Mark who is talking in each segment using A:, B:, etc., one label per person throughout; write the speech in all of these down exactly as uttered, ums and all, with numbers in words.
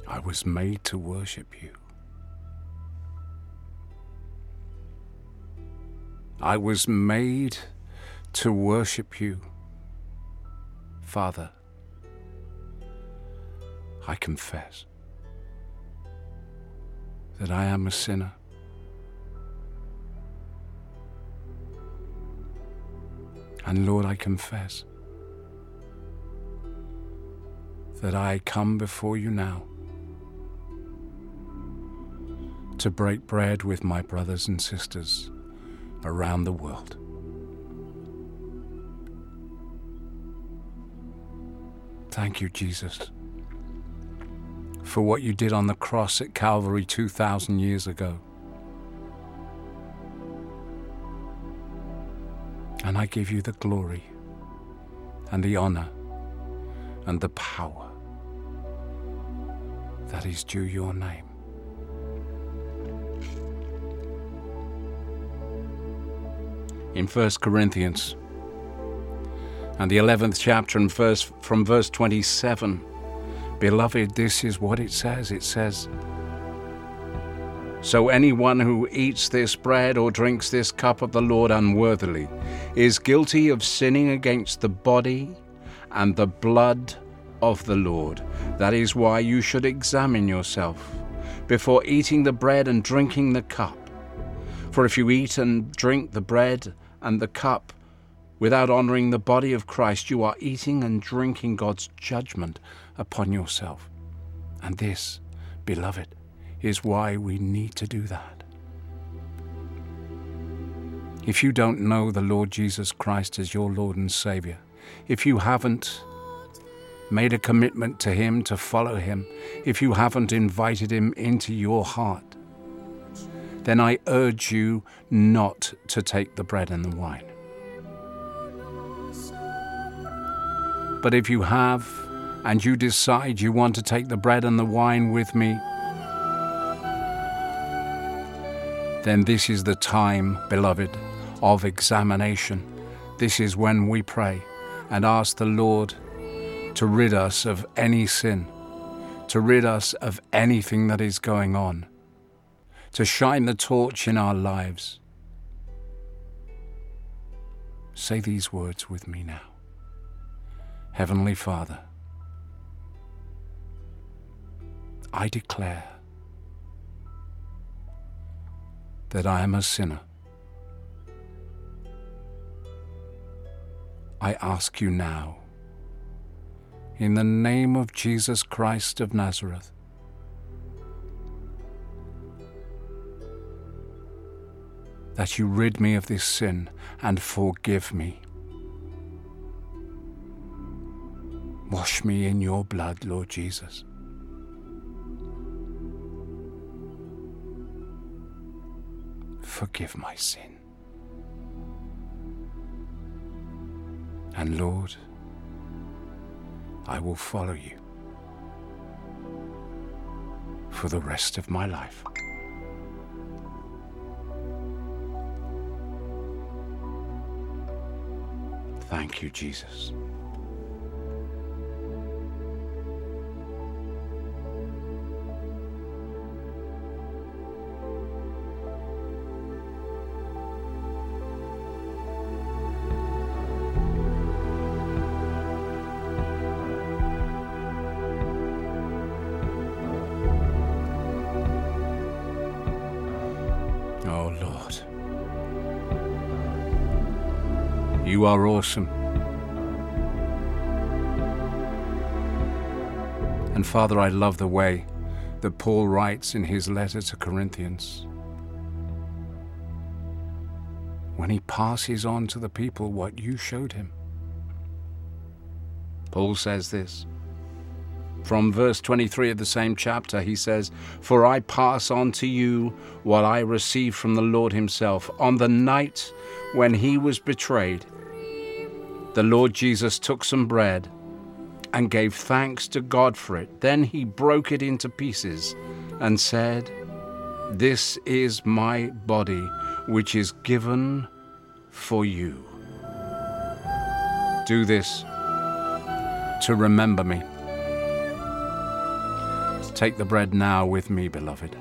A: I was made to worship you. I was made to worship you. Father, I confess that I am a sinner. And Lord, I confess that I come before you now to break bread with my brothers and sisters around the world. Thank you, Jesus, for what you did on the cross at Calvary two thousand years ago. And I give you the glory and the honor and the power that is due your name. In First Corinthians and the eleventh chapter and verse, from verse twenty-seven, beloved, this is what it says. It says, so anyone who eats this bread or drinks this cup of the Lord unworthily is guilty of sinning against the body and the blood of the Lord. That is why you should examine yourself before eating the bread and drinking the cup. For if you eat and drink the bread and the cup without honoring the body of Christ, you are eating and drinking God's judgment upon yourself. And this, beloved, is why we need to do that. If you don't know the Lord Jesus Christ as your Lord and Savior, if you haven't made a commitment to Him, to follow Him, if you haven't invited Him into your heart, then I urge you not to take the bread and the wine. But if you have, and you decide you want to take the bread and the wine with me, then this is the time, beloved, of examination. This is when we pray and ask the Lord to rid us of any sin, to rid us of anything that is going on, to shine the torch in our lives. Say these words with me now. Heavenly Father, I declare that I am a sinner. I ask you now, in the name of Jesus Christ of Nazareth, that you rid me of this sin and forgive me. Wash me in your blood, Lord Jesus. Forgive my sin. And Lord, I will follow you for the rest of my life. Thank you, Jesus. Oh, Lord, you are awesome. And Father, I love the way that Paul writes in his letter to Corinthians, when he passes on to the people what you showed him. Paul says this. From verse twenty-three of the same chapter, he says, for I pass on to you what I received from the Lord himself. On the night when he was betrayed, the Lord Jesus took some bread and gave thanks to God for it. Then he broke it into pieces and said, this is my body, which is given for you. Do this to remember me. Take the bread now with me, beloved.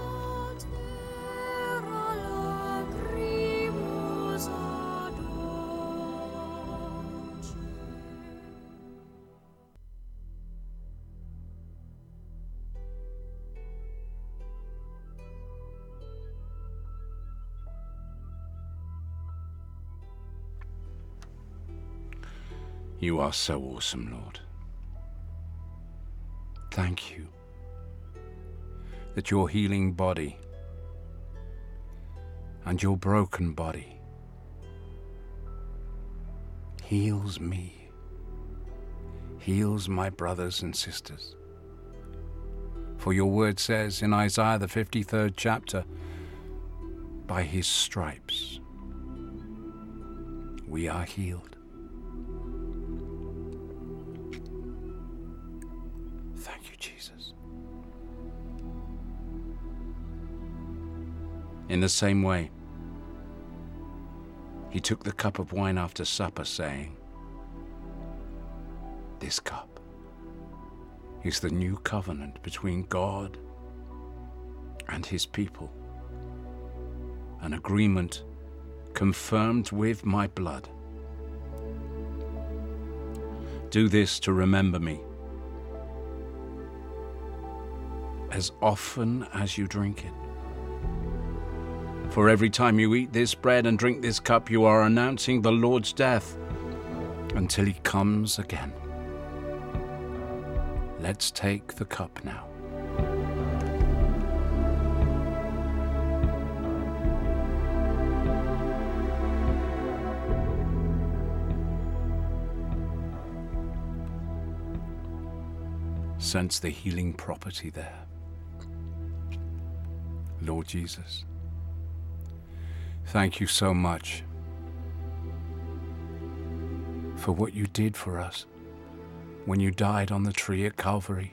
A: You are so awesome, Lord. Thank you that your healing body and your broken body heals me, heals my brothers and sisters. For your word says in Isaiah the fifty-third chapter, by his stripes we are healed. Thank you, Jesus. In the same way, he took the cup of wine after supper, saying, this cup is the new covenant between God and his people, an agreement confirmed with my blood. Do this to remember me as often as you drink it. For every time you eat this bread and drink this cup, you are announcing the Lord's death until he comes again. Let's take the cup now. Sense the healing property there. Lord Jesus, thank you so much for what you did for us when you died on the tree at Calvary.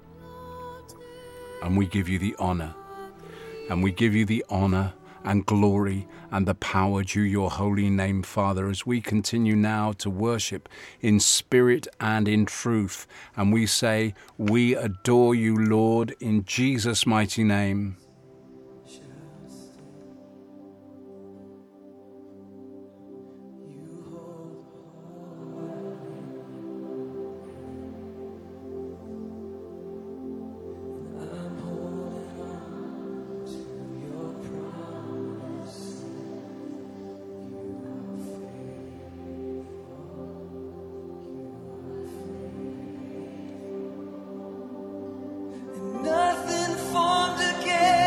A: And we give you the honor, and we give you the honor and glory and the power due your holy name, Father, as we continue now to worship in spirit and in truth. And we say, we adore you, Lord, in Jesus' mighty name.
B: Nothing formed against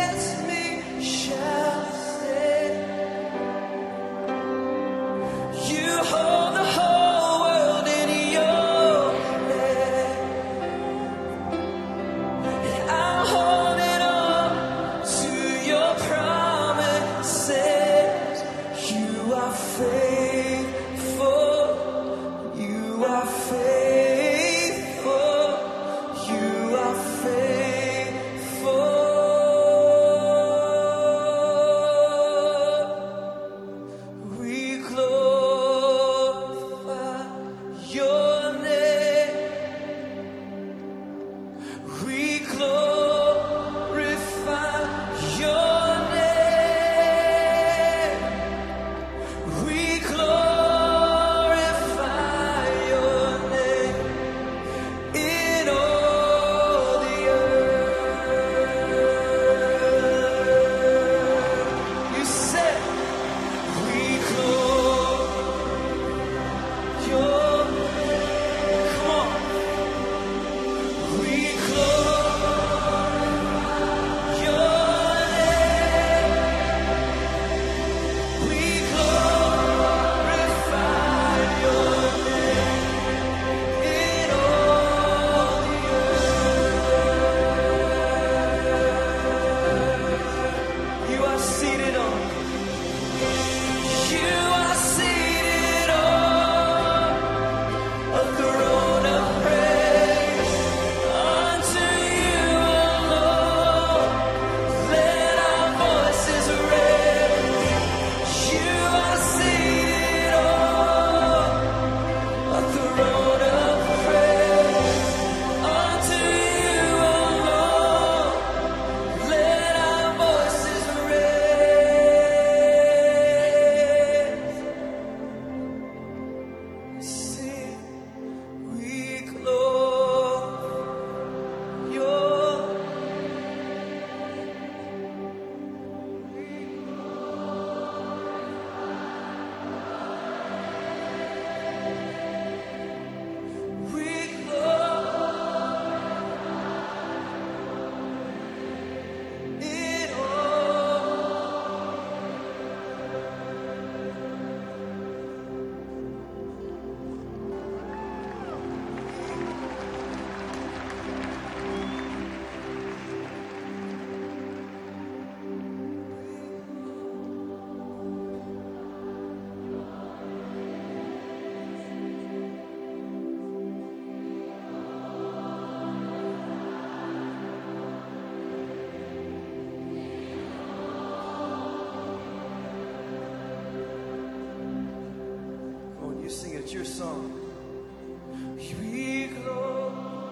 B: your song. We glory.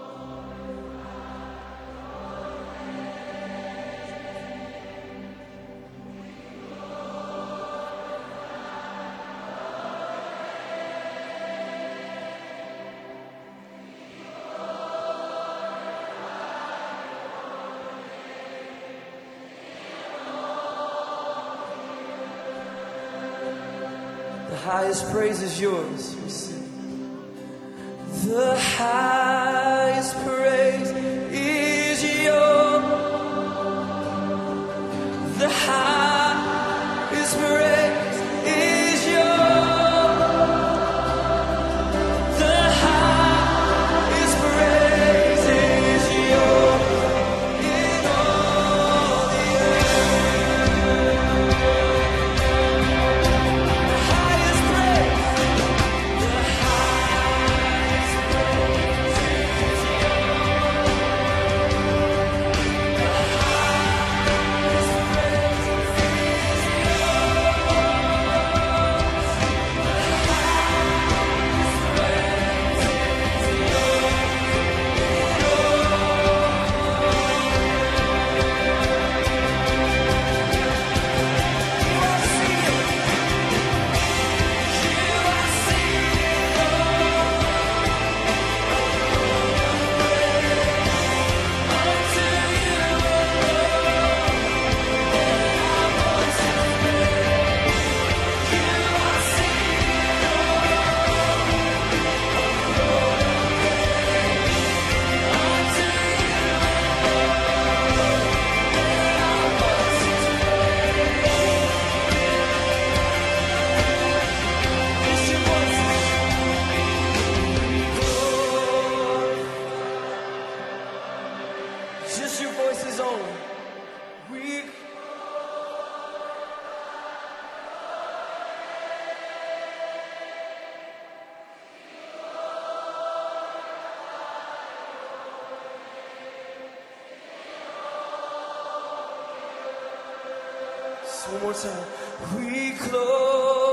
B: The highest praise is yours. We sing. The highest praise is yours. The highest praise is yours. The highest praise is yours in all the earth. The highest praise. The highest praise is yours. The highest praise is just your voices only. We Just one more time. We close.